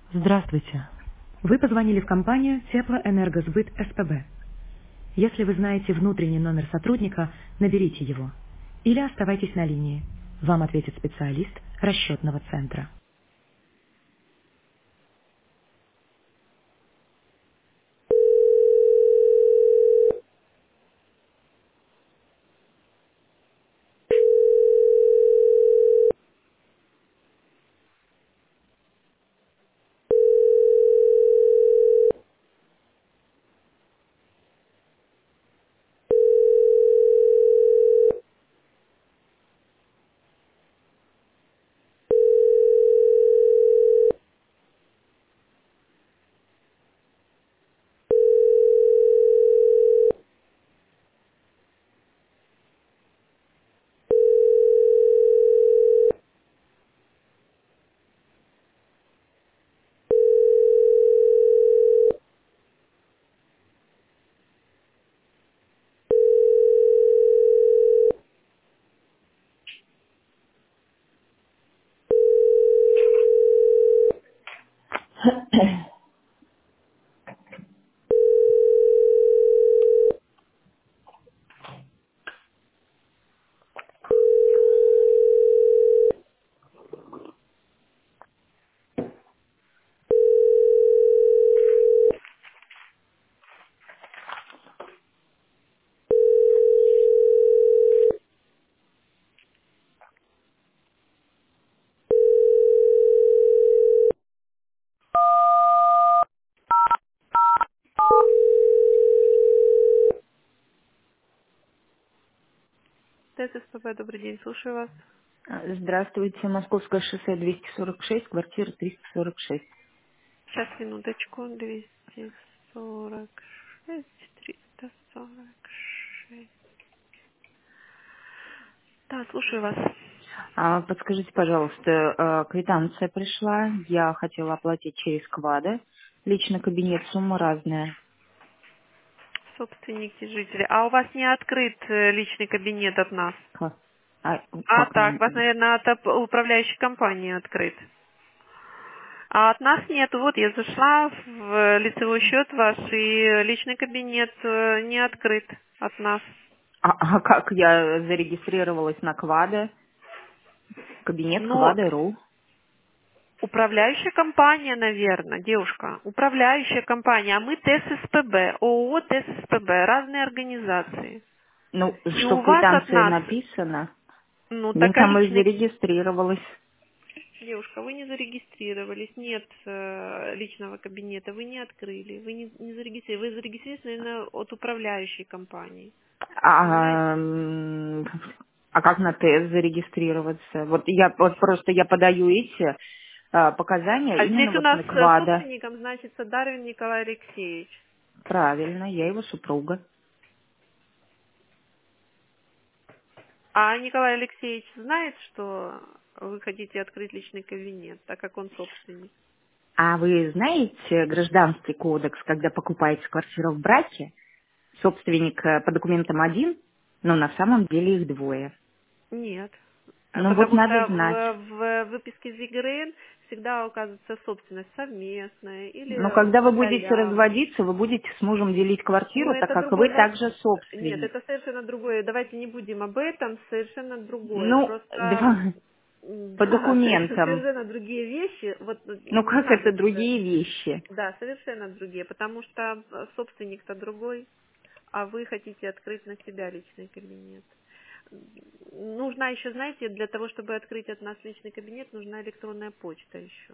Здравствуйте. Вы позвонили в компанию Теплоэнергосбыт СПБ. Если вы знаете внутренний номер сотрудника, наберите его. Или оставайтесь на линии. Вам ответит специалист расчетного центра. ТССПБ, добрый день, слушаю вас. Здравствуйте, Московское шоссе 246, квартира 346. Сейчас, минуточку, 246, 346. Да, слушаю вас. Подскажите, пожалуйста, квитанция пришла, я хотела оплатить через КВАДа, личный кабинет, сумма разная. Собственники, жители. А у вас не открыт личный кабинет от нас? Ка- А, Как так, не? у вас, наверное, от управляющей компании открыт. А от нас нет. Вот я зашла в лицевой счет ваш, и личный кабинет не открыт от нас. А как я зарегистрировалась на КВАДа? Кабинет Но КВАДа.ру. управляющая компания, наверное, девушка. Управляющая компания. А мы ТССПБ, ООО ТССПБ, разные организации. Ну, И что у в вас от квитанции нас, написано, ну, я такая там и личная... зарегистрировалась. Девушка, вы не зарегистрировались, нет личного кабинета, вы не открыли, вы не зарегистрировались, вы зарегистрировались, наверное, от управляющей компании. Понимаете? А, а как на тест зарегистрироваться? Вот просто я подаю эти показания А именно здесь у вот нас на КВАДа. собственником значится Дарвин Николай Алексеевич. Правильно, я его супруга. А Николай Алексеевич знает, что вы хотите открыть личный кабинет, так как он собственник? А вы знаете гражданский кодекс, когда покупаете квартиру в браке, собственник по документам один, но на самом деле их двое. Нет. Ну вот Потому надо что знать. в выписке ЗИГРН всегда указывается собственность совместная Но или когда вы будете халявная. разводиться, вы будете с мужем делить Ну, квартиру, так это как другой вы вопрос. также Нет, собственник. это совершенно другое. Давайте не будем об этом. Совершенно другое. Ну, Просто, по да, документам. совершенно другие вещи. Вот Ну не как это надо даже. другие вещи? Да, совершенно другие. Потому что собственник-то другой, а вы хотите открыть на себя личный кабинет. Нужна еще, знаете, для того, чтобы открыть от нас личный кабинет, нужна электронная почта еще.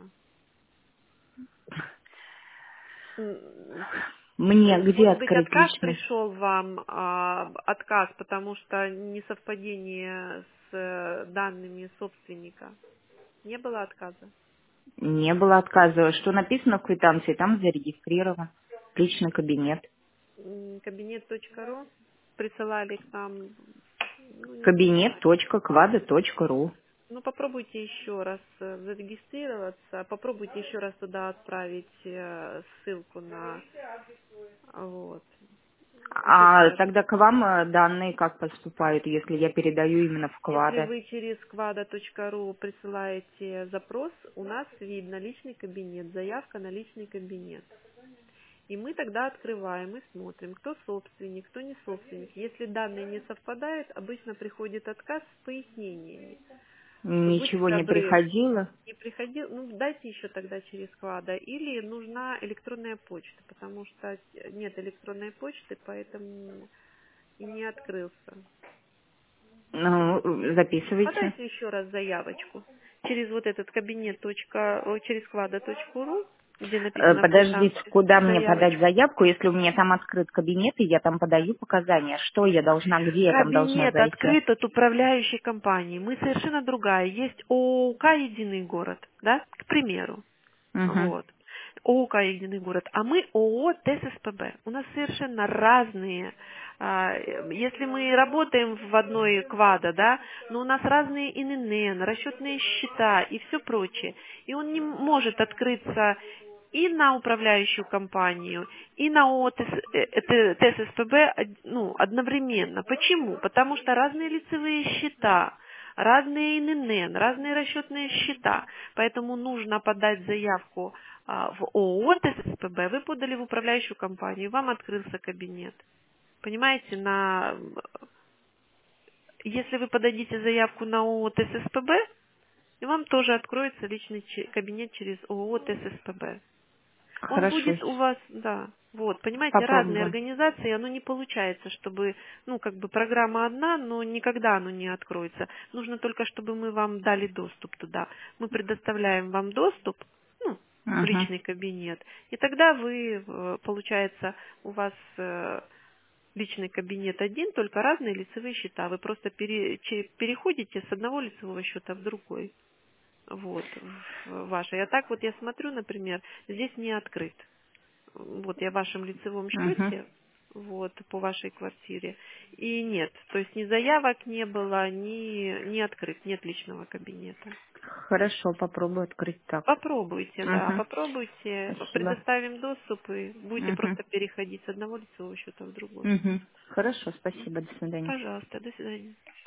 М, Мне где Может быть, открыть отказ личный? пришел вам, отказ, потому что несовпадение с данными собственника. Не было отказа? Не было отказа. Что написано в квитанции, там зарегистрирован. Личный кабинет. Кабинет.ру присылали к нам, ну, не знаю. Кабинет.квада.ру. Ну, попробуйте еще раз зарегистрироваться, попробуйте еще раз туда отправить ссылку на, вот. А тогда к вам данные как поступают, если я передаю именно Если вклады? вы через quada.ru присылаете запрос, у нас видно личный кабинет, заявка на личный кабинет. И мы тогда открываем и смотрим, кто собственник, кто не собственник. Если данные не совпадают, обычно приходит отказ с пояснениями, что будьте Ничего не добры, приходило? не приходил, ну дайте еще тогда через Квада, или нужна электронная почта, потому что нет электронной почты, поэтому и не открылся. Ну, записывайте. Подайте еще раз заявочку через вот этот кабинет, через quada.ru, где написано Подождите, квитанции, куда мне подать заявочку. заявку, если у меня там открыт кабинет, и я там подаю показания? Что я должна, где я там должна Кабинет зайти? открыт от управляющей компании. Мы совершенно другая. Есть ООК «Единый город», да, к примеру. Угу. Вот. ООК «Единый город», а мы ООО ТССПБ. У нас совершенно разные. Если мы работаем в одной квада, да, но у нас разные ИНН, расчетные счета и все прочее. И он не может открыться и на управляющую компанию, и на ООО ТССПБ ну, одновременно. Почему? Потому что разные лицевые счета, разные ИНН, разные расчетные счета. Поэтому нужно подать заявку в ООО ТССПБ. Вы подали в управляющую компанию, вам открылся кабинет. Понимаете, если вы подадите заявку на ООО ТССПБ, и вам тоже откроется личный кабинет через ООО ТССПБ. Он Хорошо, будет у вас, да, вот, понимаете, разные попробуем. организации, оно не получается, чтобы, ну, как бы программа одна, но никогда оно не откроется. Нужно только, чтобы мы вам дали доступ туда. Мы предоставляем вам доступ, ну, в Угу. личный кабинет, и тогда вы, получается, у вас личный кабинет один, только разные лицевые счета. Вы просто переходите с одного лицевого счета в другой. Вот, в вашей. А так вот я смотрю, например, здесь не открыт. Вот я в вашем лицевом Угу. счете, вот, по вашей квартире. И нет, то есть ни заявок не было, ни открыт, нет личного кабинета. Хорошо, попробую открыть так. Попробуйте, да, Угу. попробуйте, Спасибо. предоставим доступ и будете Угу. просто переходить с одного лицевого счета в другой. Угу. Хорошо, спасибо, до свидания. Пожалуйста, до свидания.